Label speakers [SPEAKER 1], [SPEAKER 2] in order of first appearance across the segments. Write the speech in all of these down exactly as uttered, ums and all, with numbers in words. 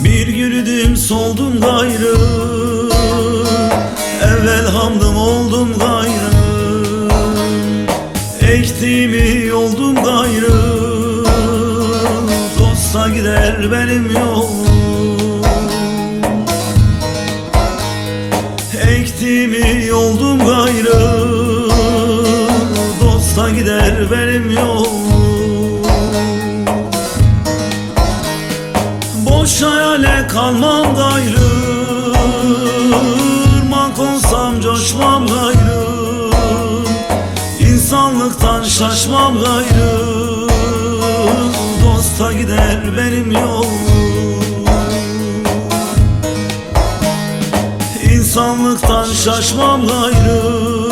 [SPEAKER 1] Bir yürüdüm soldum gayrı, evvel hamdım oldum gayrı. Ektiğimi yoldum gayrı, dosta gider benim yolum. Ektiğimi yoldum gayrı, dosta gider benim yolum. Boş hayale kalmam gayrı, ırmak olsam coşmam gayrı. İnsanlıktan şaşmam gayrı, dosta gider benim yolum. İnsanlıktan şaşmam gayrı,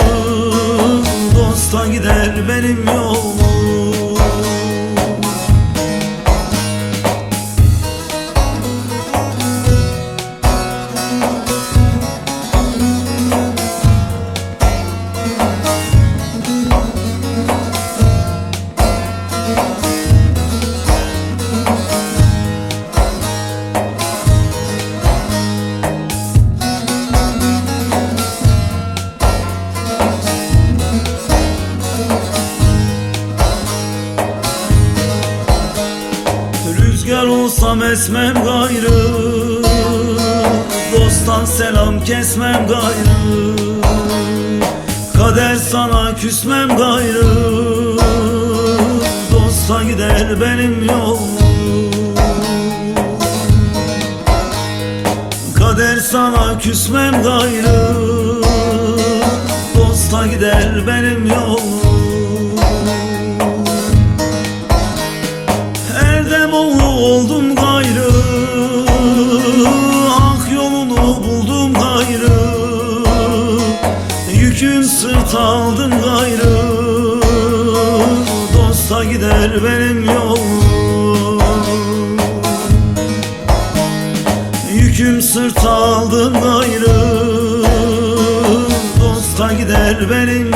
[SPEAKER 1] dosta gider benim yolum. Rüzgar olsam esmem gayrı, dosttan selam kesmem gayrı. Kader sana küsmem gayrı, dosta gider benim yolum. Kader sana küsmem gayrı, dosta gider benim yolum. Erdemoğlu oldum gayrı, hak yolunu buldum gayrı. Yükün sırt aldım gayrı, dosta gider benim yolum. Yüküm sırt aldım gayrı, dosta gider benim